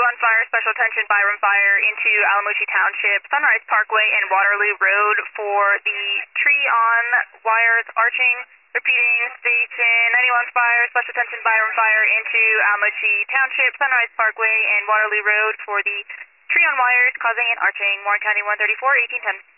on fire, special attention, Byram Fire into Alamochi Township, Sunrise Parkway and Waterloo Road for the tree on wires arching. Repeating, station 91 fire, special attention, Byram Fire into Alamochi Township, Sunrise Parkway and Waterloo Road for the tree on wires causing an arching. Warren County 134, 1810.